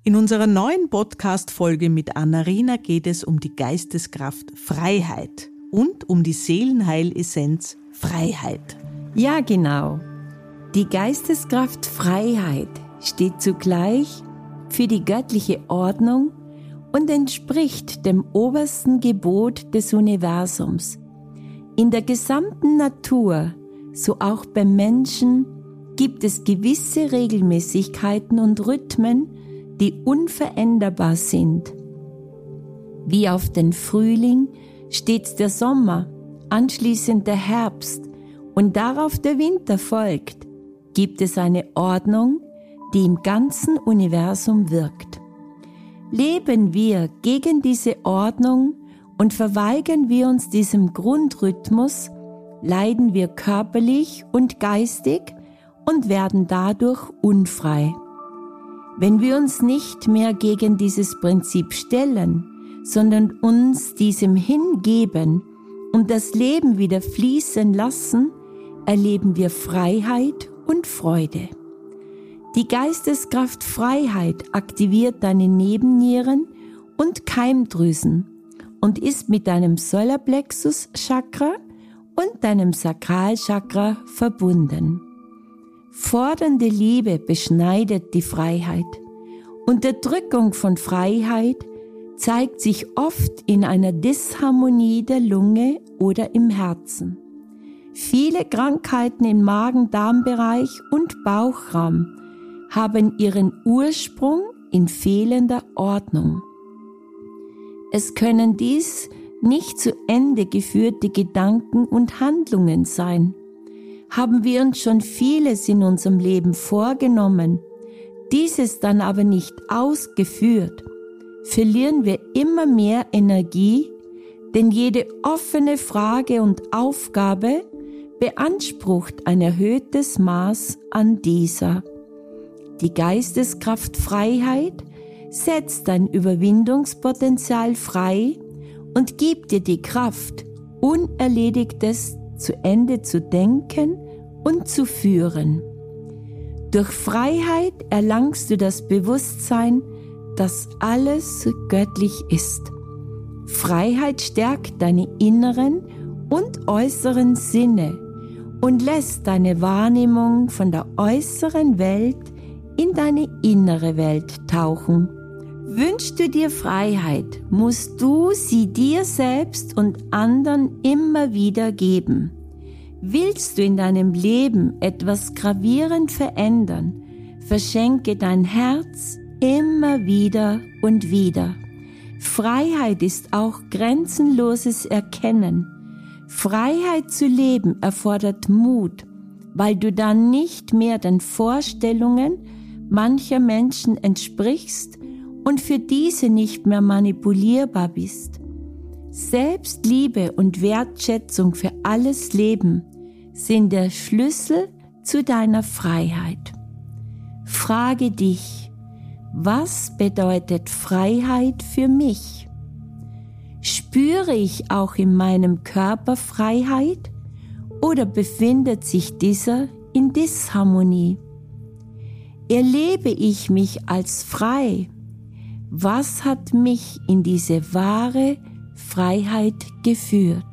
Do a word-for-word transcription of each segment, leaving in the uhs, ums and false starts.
In unserer neuen Podcast-Folge mit Anna-Rina geht es um die Geisteskraft Freiheit und um die Seelenheilessenz Freiheit. Ja, genau. Die Geisteskraft Freiheit steht zugleich für die göttliche Ordnung und entspricht dem obersten Gebot des Universums. In der gesamten Natur, so auch beim Menschen, gibt es gewisse Regelmäßigkeiten und Rhythmen, die unveränderbar sind. Wie auf den Frühling stets der Sommer, anschließend der Herbst und darauf der Winter folgt, gibt es eine Ordnung, die im ganzen Universum wirkt. Leben wir gegen diese Ordnung und verweigern wir uns diesem Grundrhythmus, leiden wir körperlich und geistig und werden dadurch unfrei. Wenn wir uns nicht mehr gegen dieses Prinzip stellen, sondern uns diesem hingeben und das Leben wieder fließen lassen, erleben wir Freiheit und Freude. Die Geisteskraft Freiheit aktiviert deine Nebennieren und Keimdrüsen und ist mit deinem Solarplexus-Chakra und deinem Sakralchakra verbunden. Fordernde Liebe beschneidet die Freiheit. Unterdrückung von Freiheit zeigt sich oft in einer Disharmonie der Lunge oder im Herzen. Viele Krankheiten im Magen-Darm-Bereich und Bauchraum haben ihren Ursprung in fehlender Ordnung. Es können dies nicht zu Ende geführte Gedanken und Handlungen sein. Haben wir uns schon vieles in unserem Leben vorgenommen, dieses dann aber nicht ausgeführt, verlieren wir immer mehr Energie, denn jede offene Frage und Aufgabe beansprucht ein erhöhtes Maß an dieser. Die Geisteskraft Freiheit setzt dein Überwindungspotenzial frei und gibt dir die Kraft, Unerledigtes zu Ende zu denken und zu führen. Durch Freiheit erlangst du das Bewusstsein, dass alles göttlich ist. Freiheit stärkt deine inneren und äußeren Sinne und lässt deine Wahrnehmung von der äußeren Welt in deine innere Welt tauchen. Wünschst du dir Freiheit, musst du sie dir selbst und anderen immer wieder geben. Willst du in deinem Leben etwas gravierend verändern, verschenke dein Herz immer wieder und wieder. Freiheit ist auch grenzenloses Erkennen. Freiheit zu leben erfordert Mut, weil du dann nicht mehr den Vorstellungen mancher Menschen entsprichst und für diese nicht mehr manipulierbar bist. Selbstliebe und Wertschätzung für alles Leben sind der Schlüssel zu deiner Freiheit. Frage dich, was bedeutet Freiheit für mich? Spüre ich auch in meinem Körper Freiheit oder befindet sich dieser in Disharmonie? Erlebe ich mich als frei? Was hat mich in diese wahre Freiheit geführt?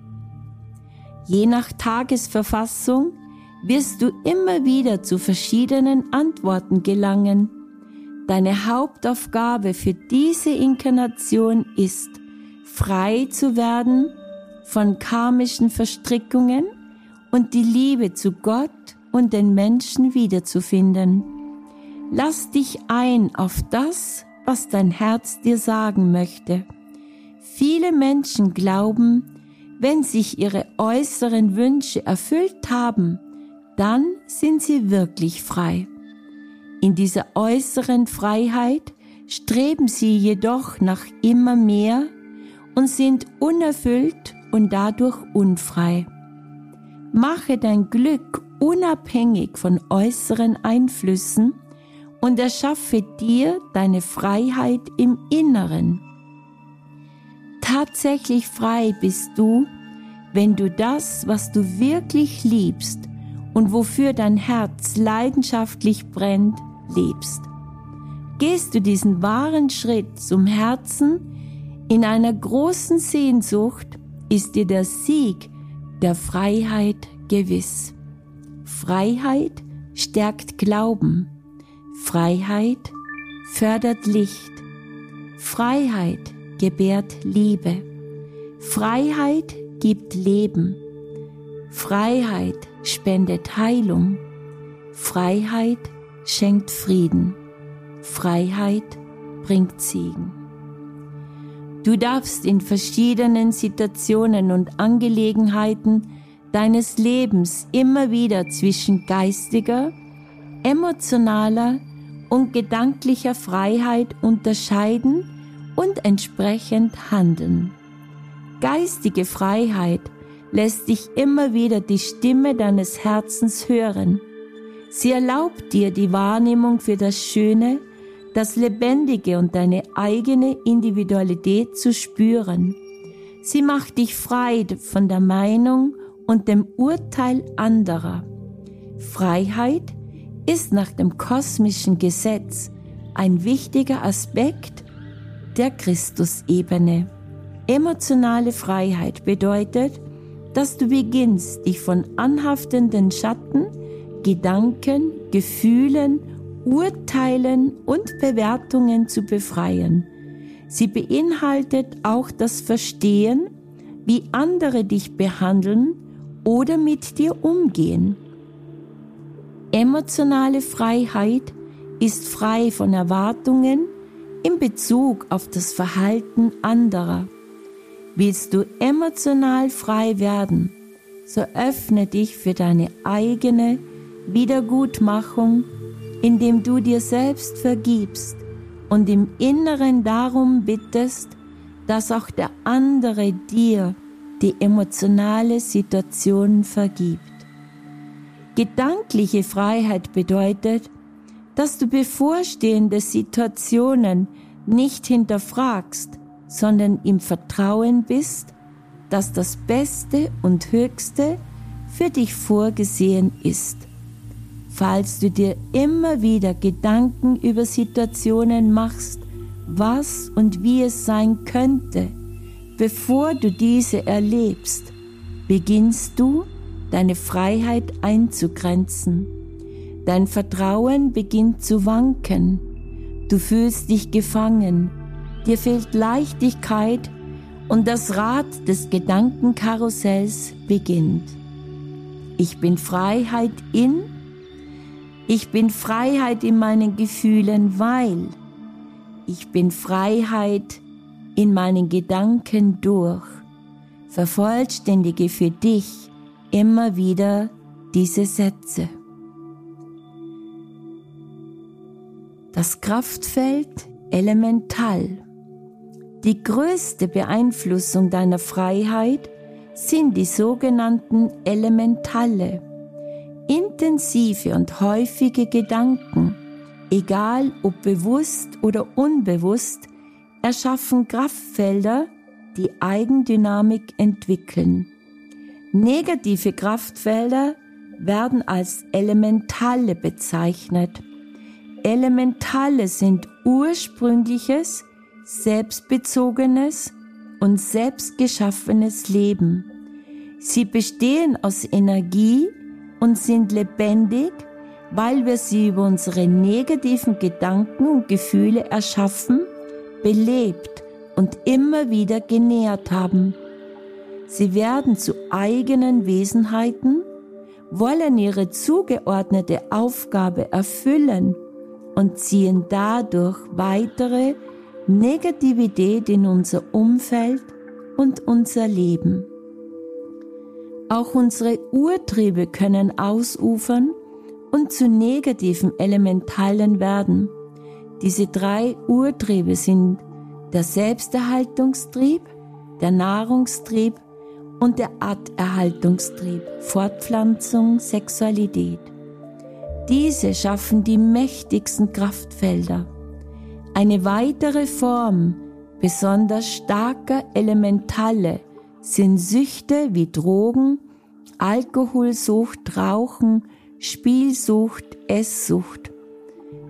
Je nach Tagesverfassung wirst du immer wieder zu verschiedenen Antworten gelangen. Deine Hauptaufgabe für diese Inkarnation ist, frei zu werden von karmischen Verstrickungen und die Liebe zu Gott und den Menschen wiederzufinden. Lass dich ein auf das, was dein Herz dir sagen möchte. Viele Menschen glauben, wenn sich ihre äußeren Wünsche erfüllt haben, dann sind sie wirklich frei. In dieser äußeren Freiheit streben sie jedoch nach immer mehr und sind unerfüllt und dadurch unfrei. Mache dein Glück unabhängig von äußeren Einflüssen und erschaffe dir deine Freiheit im Inneren. Tatsächlich frei bist du, wenn du das, was du wirklich liebst und wofür dein Herz leidenschaftlich brennt, lebst. gehst du diesen wahren Schritt zum Herzen in einer großen Sehnsucht, ist dir der Sieg der Freiheit gewiss. Freiheit stärkt Glauben. Freiheit fördert Licht. Freiheit gebärt Liebe. Freiheit gibt Leben. Freiheit spendet Heilung. Freiheit schenkt Frieden. Freiheit bringt Segen. Du darfst in verschiedenen Situationen und Angelegenheiten deines Lebens immer wieder zwischen geistiger, emotionaler und gedanklicher Freiheit unterscheiden und entsprechend handeln. Geistige Freiheit lässt dich immer wieder die Stimme deines Herzens hören. Sie erlaubt dir die Wahrnehmung für das Schöne, das Lebendige und deine eigene Individualität zu spüren. Sie macht dich frei von der Meinung und dem Urteil anderer. Freiheit ist nach dem kosmischen Gesetz ein wichtiger Aspekt der Christusebene. Emotionale Freiheit bedeutet, dass du beginnst, dich von anhaftenden Schatten, Gedanken, Gefühlen, Urteilen und Bewertungen zu befreien. Sie beinhaltet auch das Verstehen, wie andere dich behandeln oder mit dir umgehen. Emotionale Freiheit ist frei von Erwartungen in Bezug auf das Verhalten anderer. Willst du emotional frei werden, so öffne dich für deine eigene Wiedergutmachung, indem du dir selbst vergibst und im Inneren darum bittest, dass auch der andere dir die emotionale Situation vergibt. Gedankliche Freiheit bedeutet, dass du bevorstehende Situationen nicht hinterfragst, sondern im Vertrauen bist, dass das Beste und Höchste für dich vorgesehen ist. Falls du dir immer wieder Gedanken über Situationen machst, was und wie es sein könnte, bevor du diese erlebst, beginnst du, deine Freiheit einzugrenzen. Dein Vertrauen beginnt zu wanken. Du fühlst dich gefangen. Dir fehlt Leichtigkeit und das Rad des Gedankenkarussells beginnt. Ich bin Freiheit in, ich bin Freiheit in meinen Gefühlen, weil ich bin Freiheit in meinen Gedanken durch. Vervollständige für dich immer wieder diese Sätze. Das Kraftfeld elemental. Die größte Beeinflussung deiner Freiheit sind die sogenannten Elementale. Intensive und häufige Gedanken, egal ob bewusst oder unbewusst, erschaffen Kraftfelder, die Eigendynamik entwickeln. Negative Kraftfelder werden als Elementale bezeichnet. Elementale sind ursprüngliches, selbstbezogenes und selbstgeschaffenes Leben. Sie bestehen aus Energie und sind lebendig, weil wir sie über unsere negativen Gedanken und Gefühle erschaffen, belebt und immer wieder genährt haben. Sie werden zu eigenen Wesenheiten, wollen ihre zugeordnete Aufgabe erfüllen und ziehen dadurch weitere Negativität in unser Umfeld und unser Leben. Auch unsere Urtriebe können ausufern und zu negativen Elementalen werden. Diese drei Urtriebe sind der Selbsterhaltungstrieb, der Nahrungstrieb und der Arterhaltungstrieb, Fortpflanzung, Sexualität. Diese schaffen die mächtigsten Kraftfelder. Eine weitere Form besonders starker Elementale sind Süchte wie Drogen, Alkoholsucht, Rauchen, Spielsucht, Esssucht.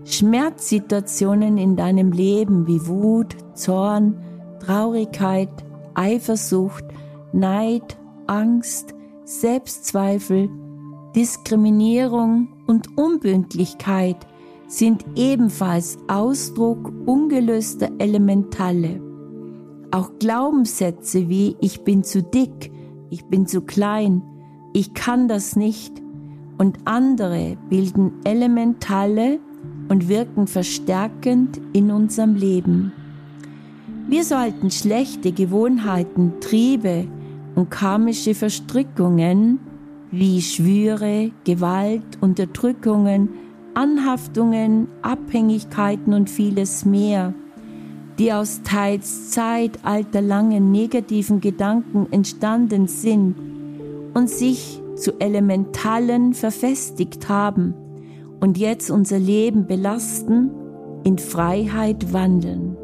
Schmerzsituationen in deinem Leben wie Wut, Zorn, Traurigkeit, Eifersucht, Neid, Angst, Selbstzweifel, Diskriminierung und Unpünktlichkeit sind ebenfalls Ausdruck ungelöster Elementalle. Auch Glaubenssätze wie ich bin zu dick, ich bin zu klein, ich kann das nicht und andere bilden Elementalle und wirken verstärkend in unserem Leben. Wir sollten schlechte Gewohnheiten, Triebe und karmische Verstrickungen wie Schwüre, Gewalt, Unterdrückungen, Anhaftungen, Abhängigkeiten und vieles mehr, die aus teils zeitalterlangen negativen Gedanken entstanden sind und sich zu Elementalen verfestigt haben und jetzt unser Leben belasten, in Freiheit wandeln.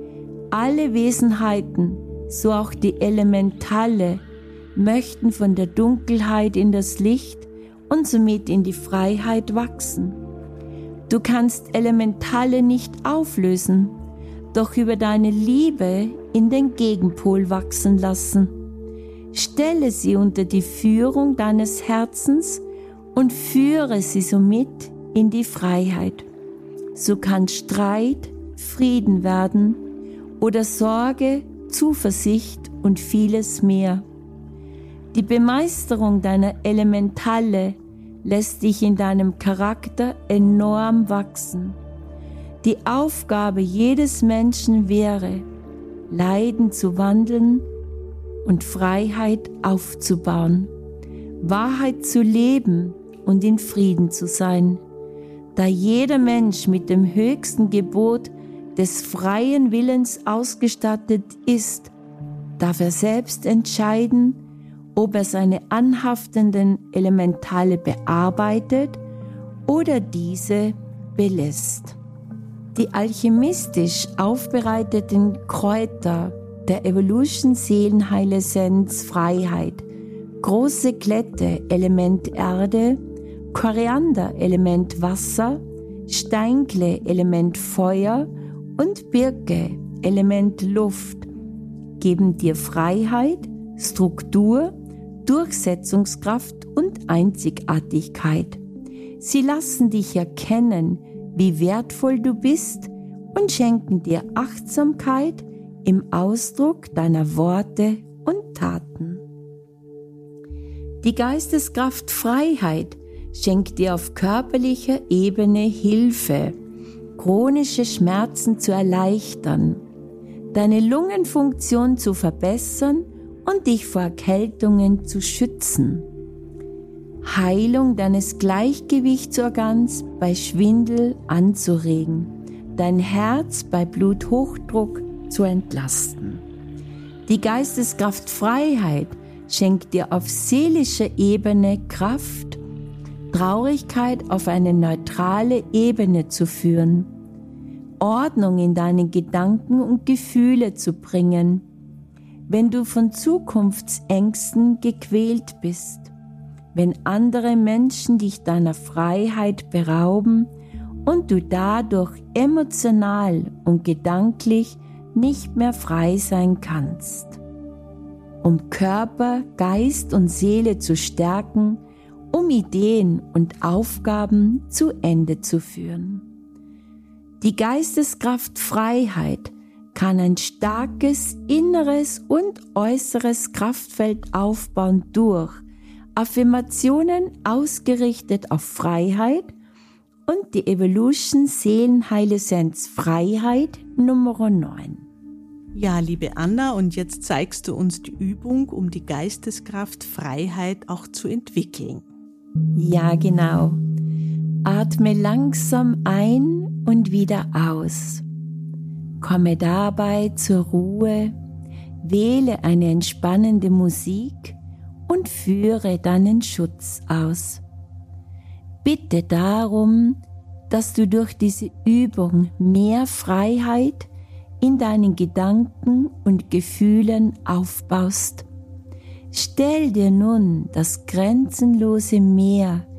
Alle Wesenheiten, so auch die Elementalle, möchten von der Dunkelheit in das Licht und somit in die Freiheit wachsen. Du kannst Elementalle nicht auflösen, doch über deine Liebe in den Gegenpol wachsen lassen. Stelle sie unter die Führung deines Herzens und führe sie somit in die Freiheit. So kann Streit Frieden werden oder Sorge, Zuversicht und vieles mehr. Die Bemeisterung deiner Elementalle lässt dich in deinem Charakter enorm wachsen. Die Aufgabe jedes Menschen wäre, Leiden zu wandeln und Freiheit aufzubauen, Wahrheit zu leben und in Frieden zu sein. Da jeder Mensch mit dem höchsten Gebot des freien Willens ausgestattet ist, darf er selbst entscheiden, ob er seine anhaftenden Elementale bearbeitet oder diese belässt. Die alchemistisch aufbereiteten Kräuter der Evolution Seelenheilessenz Freiheit, große Klette Element Erde, Koriander Element Wasser, Steinklee Element Feuer und Birke Element Luft geben dir Freiheit, Struktur, Durchsetzungskraft und Einzigartigkeit. Sie lassen dich erkennen, wie wertvoll du bist und schenken dir Achtsamkeit im Ausdruck deiner Worte und Taten. Die Geisteskraft Freiheit schenkt dir auf körperlicher Ebene Hilfe, chronische Schmerzen zu erleichtern, deine Lungenfunktion zu verbessern und dich vor Erkältungen zu schützen. Heilung deines Gleichgewichtsorgans bei Schwindel anzuregen, dein Herz bei Bluthochdruck zu entlasten. Die Geisteskraft Freiheit schenkt dir auf seelischer Ebene Kraft, Traurigkeit auf eine neutrale Ebene zu führen, Ordnung in deine Gedanken und Gefühle zu bringen, wenn du von Zukunftsängsten gequält bist, wenn andere Menschen dich deiner Freiheit berauben und du dadurch emotional und gedanklich nicht mehr frei sein kannst. Um Körper, Geist und Seele zu stärken, um Ideen und Aufgaben zu Ende zu führen. Die Geisteskraft Freiheit kann ein starkes inneres und äußeres Kraftfeld aufbauen durch Affirmationen ausgerichtet auf Freiheit und die Evolution Seelenheilessenz Freiheit Nummer neun. Ja, liebe Anna, und jetzt zeigst du uns die Übung, um die Geisteskraft Freiheit auch zu entwickeln. Ja, genau. Atme langsam ein und wieder aus. Komme dabei zur Ruhe, wähle eine entspannende Musik und führe deinen Schutz aus. Bitte darum, dass du durch diese Übung mehr Freiheit in deinen Gedanken und Gefühlen aufbaust. Stell dir nun das grenzenlose Meer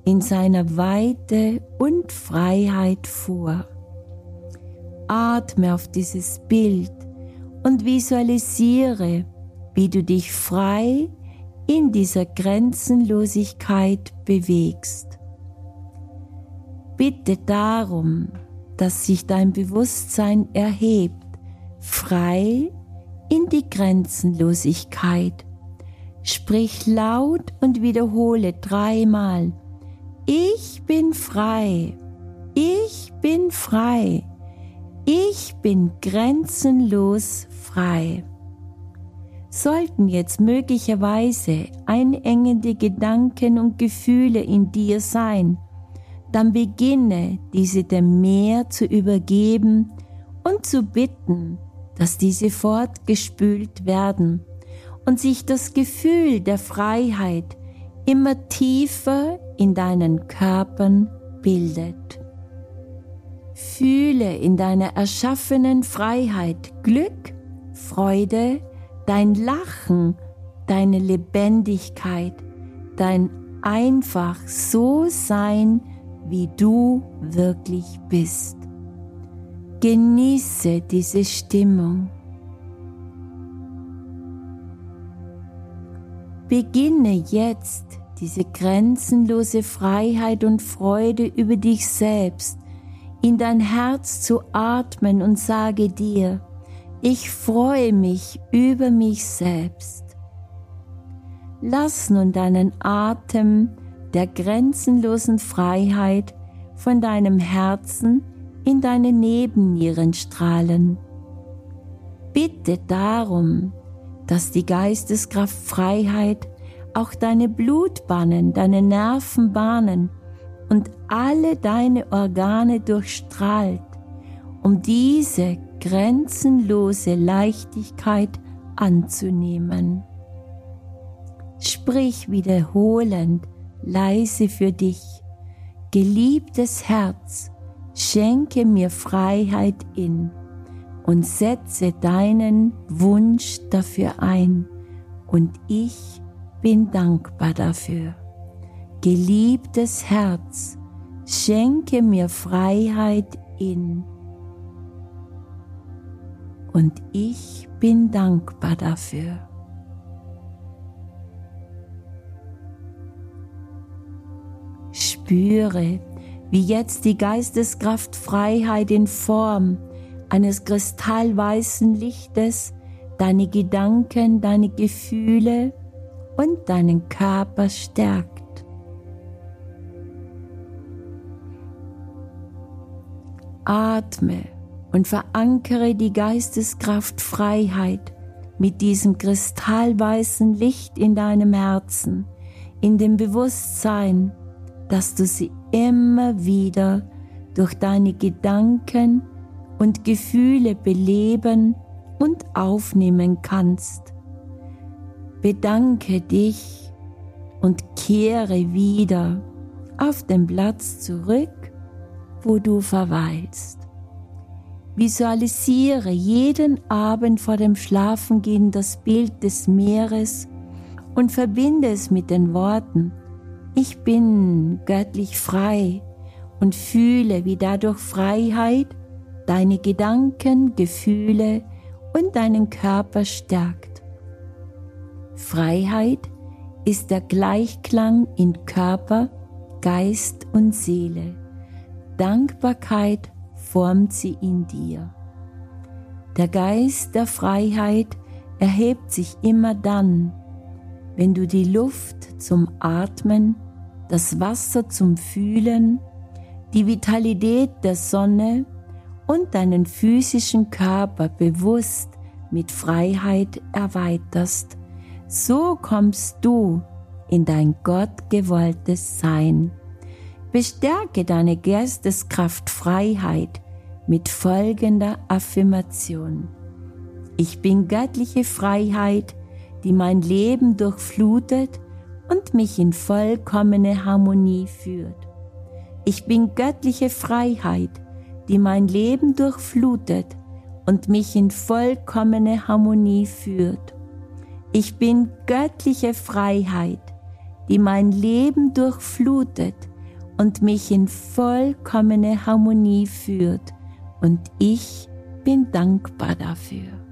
in seiner Weite und Freiheit vor. Atme auf dieses Bild und visualisiere, wie du dich frei in dieser Grenzenlosigkeit bewegst. Bitte darum, dass sich dein Bewusstsein erhebt, frei in die Grenzenlosigkeit. Sprich laut und wiederhole dreimal: Ich bin frei, ich bin frei, ich bin grenzenlos frei. Sollten jetzt möglicherweise einengende Gedanken und Gefühle in dir sein, dann beginne diese dem Meer zu übergeben und zu bitten, dass diese fortgespült werden und sich das Gefühl der Freiheit immer tiefer in deinen Körpern bildet. Fühle in deiner erschaffenen Freiheit Glück, Freude, dein Lachen, deine Lebendigkeit, dein einfach so sein, wie du wirklich bist. Genieße diese Stimmung. Beginne jetzt diese grenzenlose Freiheit und Freude über dich selbst in dein Herz zu atmen und sage dir: Ich freue mich über mich selbst. Lass nun deinen Atem der grenzenlosen Freiheit von deinem Herzen in deine Nebennieren strahlen. Bitte darum, dass die Geisteskraft Freiheit auch deine Blutbahnen, deine Nervenbahnen und alle deine Organe durchstrahlt, um diese grenzenlose Leichtigkeit anzunehmen. Sprich wiederholend, leise für dich: Geliebtes Herz, schenke mir Freiheit in, und setze deinen Wunsch dafür ein, und ich bin dankbar dafür. Geliebtes Herz, schenke mir Freiheit in, und ich bin dankbar dafür. Spüre, wie jetzt die Geisteskraft Freiheit in Form eines kristallweißen Lichtes deine Gedanken, deine Gefühle und deinen Körper stärkt. Atme und verankere die Geisteskraft Freiheit mit diesem kristallweißen Licht in deinem Herzen, in dem Bewusstsein, dass du sie immer wieder durch deine Gedanken und Gefühle beleben und aufnehmen kannst. Bedanke dich und kehre wieder auf den Platz zurück, wo du verweilst. Visualisiere jeden Abend vor dem Schlafengehen das Bild des Meeres und verbinde es mit den Worten: Ich bin göttlich frei, und fühle, wie dadurch Freiheit deine Gedanken, Gefühle und deinen Körper stärkt. Freiheit ist der Gleichklang in Körper, Geist und Seele. Dankbarkeit formt sie in dir. Der Geist der Freiheit erhebt sich immer dann, wenn du die Luft zum Atmen, das Wasser zum Fühlen, die Vitalität der Sonne und deinen physischen Körper bewusst mit Freiheit erweiterst. So kommst du in dein gottgewolltes Sein. Bestärke deine Geisteskraft Freiheit mit folgender Affirmation: Ich bin göttliche Freiheit, die mein Leben durchflutet und mich in vollkommene Harmonie führt. Ich bin göttliche Freiheit, die mein Leben durchflutet und mich in vollkommene Harmonie führt. Ich bin göttliche Freiheit, die mein Leben durchflutet und mich in vollkommene Harmonie führt, und ich bin dankbar dafür.